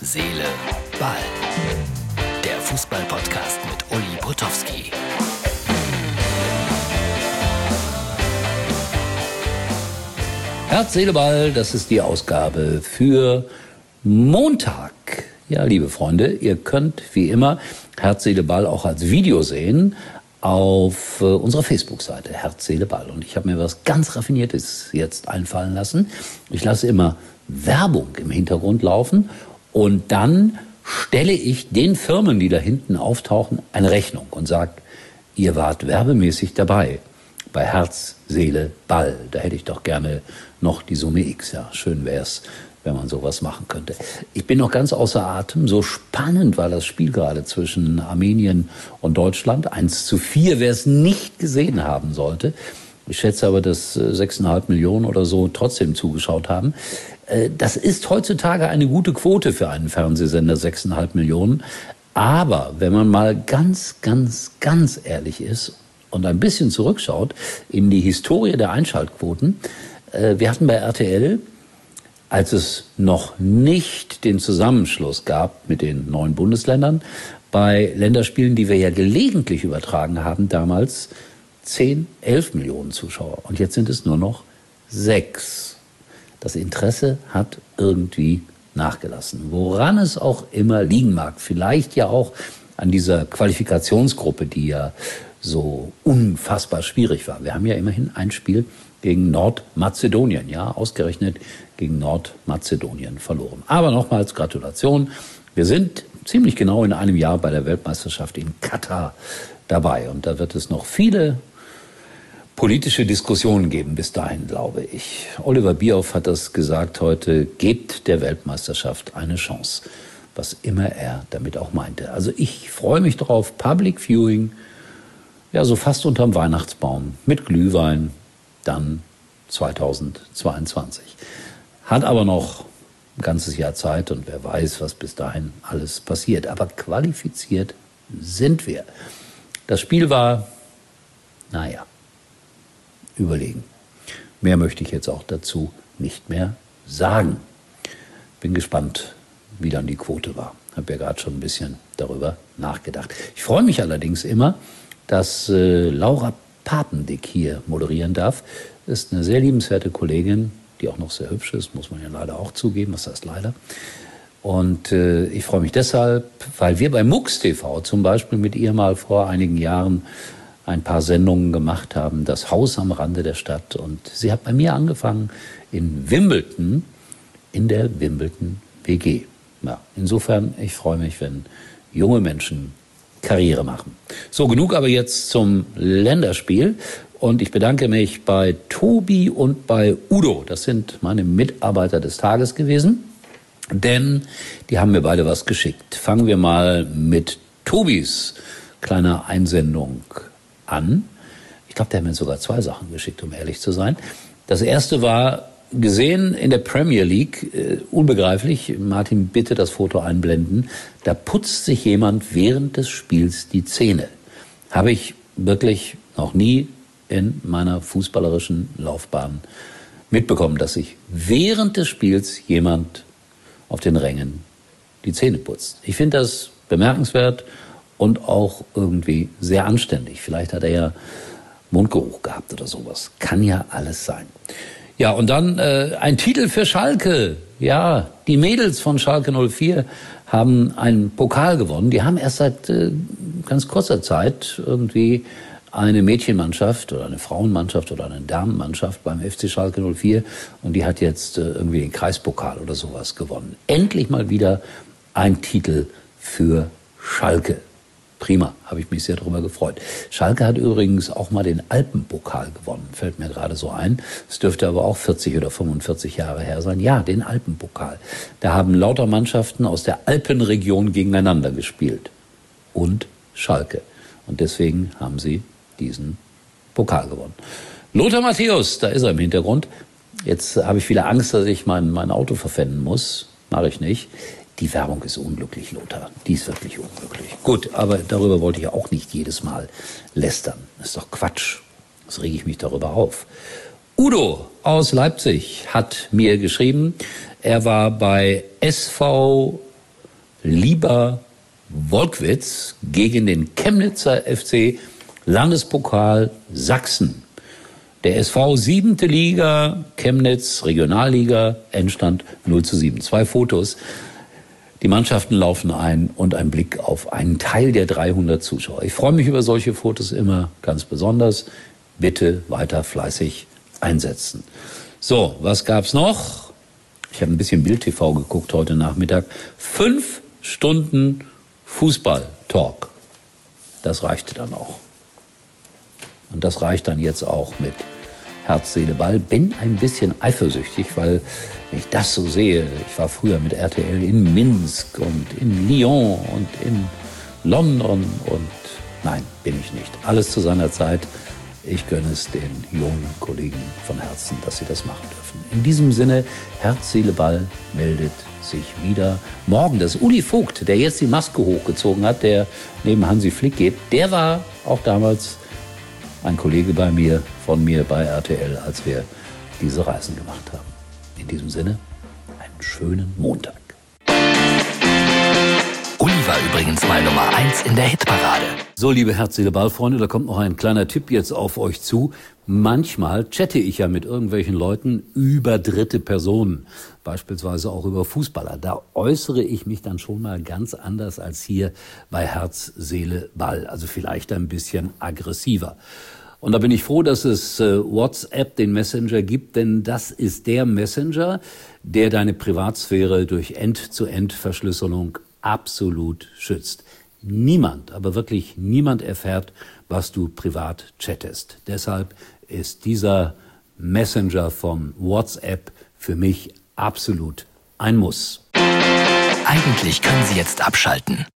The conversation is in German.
Seele, Ball. Der Fußball-Podcast mit Uli Potowski. Herz, Seele, Ball, das ist die Ausgabe für Montag. Ja, liebe Freunde, ihr könnt wie immer Herz, Seele, Ball auch als Video sehen auf unserer Facebook-Seite Herz, Seele, Ball. Und ich habe mir was ganz Raffiniertes jetzt einfallen lassen. Ich lasse immer Werbung im Hintergrund laufen und dann stelle ich den Firmen, die da hinten auftauchen, eine Rechnung und sage, ihr wart werbemäßig dabei bei Herz, Seele, Ball. Da hätte ich doch gerne noch die Summe X. Ja, schön wär's, wenn man sowas machen könnte. Ich bin noch ganz außer Atem. So spannend war das Spiel gerade zwischen Armenien und Deutschland. 1:4, wer es nicht gesehen haben sollte. Ich schätze aber, dass 6,5 Millionen oder so trotzdem zugeschaut haben. Das ist heutzutage eine gute Quote für einen Fernsehsender, 6,5 Millionen. Aber wenn man mal ganz ehrlich ist und ein bisschen zurückschaut in die Historie der Einschaltquoten, wir hatten bei RTL, als es noch nicht den Zusammenschluss gab mit den 9 Bundesländern, bei Länderspielen, die wir ja gelegentlich übertragen haben, damals 10, 11 Millionen Zuschauer. Und jetzt sind es nur noch 6. Das Interesse hat irgendwie nachgelassen. Woran es auch immer liegen mag. Vielleicht ja auch an dieser Qualifikationsgruppe, die ja so unfassbar schwierig war. Wir haben ja immerhin ein Spiel gegen Nordmazedonien, ja, ausgerechnet gegen Nordmazedonien verloren. Aber nochmals Gratulation. Wir sind ziemlich genau in einem Jahr bei der Weltmeisterschaft in Katar dabei. Und da wird es noch viele politische Diskussionen geben bis dahin, glaube ich. Oliver Bierhoff hat das gesagt heute, gebt der Weltmeisterschaft eine Chance. Was immer er damit auch meinte. Also ich freue mich drauf. Public Viewing, ja, so fast unterm Weihnachtsbaum mit Glühwein, dann 2022. Hat aber noch ein ganzes Jahr Zeit und wer weiß, was bis dahin alles passiert. Aber qualifiziert sind wir. Das Spiel war, naja, überlegen. Mehr möchte ich jetzt auch dazu nicht mehr sagen. Bin gespannt, wie dann die Quote war. Habe ja gerade schon ein bisschen darüber nachgedacht. Ich freue mich allerdings immer, dass Laura Papendick hier moderieren darf. Ist eine sehr liebenswerte Kollegin, die auch noch sehr hübsch ist, muss man ja leider auch zugeben, was heißt leider. Und ich freue mich deshalb, weil wir bei MUX TV zum Beispiel mit ihr mal vor einigen Jahren ein paar Sendungen gemacht haben, das Haus am Rande der Stadt. Und sie hat bei mir angefangen in Wimbledon, in der Wimbledon WG. Ja, insofern, ich freue mich, wenn junge Menschen Karriere machen. So, genug aber jetzt zum Länderspiel. Und ich bedanke mich bei Tobi und bei Udo. Das sind meine Mitarbeiter des Tages gewesen. Denn die haben mir beide was geschickt. Fangen wir mal mit Tobis kleiner Einsendung an. Ich glaube, der hat mir sogar 2 Sachen geschickt, um ehrlich zu sein. Das erste war gesehen in der Premier League, unbegreiflich, Martin, bitte das Foto einblenden, da putzt sich jemand während des Spiels die Zähne. Habe ich wirklich noch nie in meiner fußballerischen Laufbahn mitbekommen, dass sich während des Spiels jemand auf den Rängen die Zähne putzt. Ich finde das bemerkenswert und auch irgendwie sehr anständig. Vielleicht hat er ja Mundgeruch gehabt oder sowas. Kann ja alles sein. Ja, und dann ein Titel für Schalke. Ja, die Mädels von Schalke 04 haben einen Pokal gewonnen. Die haben erst seit ganz kurzer Zeit irgendwie eine Mädchenmannschaft oder eine Frauenmannschaft oder eine Damenmannschaft beim FC Schalke 04 und die hat jetzt irgendwie den Kreispokal oder sowas gewonnen. Endlich mal wieder ein Titel für Schalke. Prima, habe ich mich sehr darüber gefreut. Schalke hat übrigens auch mal den Alpenpokal gewonnen, fällt mir gerade so ein. Es dürfte aber auch 40 oder 45 Jahre her sein. Ja, den Alpenpokal. Da haben lauter Mannschaften aus der Alpenregion gegeneinander gespielt. Und Schalke. Und deswegen haben sie diesen Pokal gewonnen. Lothar Matthäus, da ist er im Hintergrund. Jetzt habe ich wieder Angst, dass ich mein Auto verpfänden muss. Mache ich nicht. Die Werbung ist unglücklich, Lothar. Die ist wirklich unglücklich. Gut, aber darüber wollte ich ja auch nicht jedes Mal lästern. Das ist doch Quatsch. Das rege ich mich darüber auf. Udo aus Leipzig hat mir geschrieben, er war bei SV Lieber Wolkwitz gegen den Chemnitzer FC, Landespokal Sachsen. Der SV 7. Liga, Chemnitz, Regionalliga, Endstand 0:7. 2 Fotos. Die Mannschaften laufen ein und ein Blick auf einen Teil der 300 Zuschauer. Ich freue mich über solche Fotos immer ganz besonders. Bitte weiter fleißig einsetzen. So, was gab's noch? Ich habe ein bisschen Bild-TV geguckt heute Nachmittag. 5 Stunden Fußball-Talk. Das reichte dann auch. Und das reicht dann jetzt auch mit Herz, Seele, Ball. Bin ein bisschen eifersüchtig, weil wenn ich das so sehe, ich war früher mit RTL in Minsk und in Lyon und in London und nein, bin ich nicht. Alles zu seiner Zeit. Ich gönne es den jungen Kollegen von Herzen, dass sie das machen dürfen. In diesem Sinne, Herz, Seele, Ball meldet sich wieder. Morgen, das Uli Vogt, der jetzt die Maske hochgezogen hat, der neben Hansi Flick geht, der war auch damals ein Kollege von mir bei RTL, als wir diese Reisen gemacht haben. In diesem Sinne, einen schönen Montag. Uli war übrigens mal Nummer 1 in der Hitparade. So, liebe Herz-Seele-Ball-Freunde, da kommt noch ein kleiner Tipp jetzt auf euch zu. Manchmal chatte ich ja mit irgendwelchen Leuten über dritte Personen, beispielsweise auch über Fußballer. Da äußere ich mich dann schon mal ganz anders als hier bei Herz, Seele, Ball. Also vielleicht ein bisschen aggressiver. Und da bin ich froh, dass es WhatsApp, den Messenger, gibt, denn das ist der Messenger, der deine Privatsphäre durch End-zu-End-Verschlüsselung absolut schützt. Niemand, aber wirklich niemand erfährt, was du privat chattest. Deshalb ist dieser Messenger von WhatsApp für mich absolut ein Muss. Eigentlich können Sie jetzt abschalten.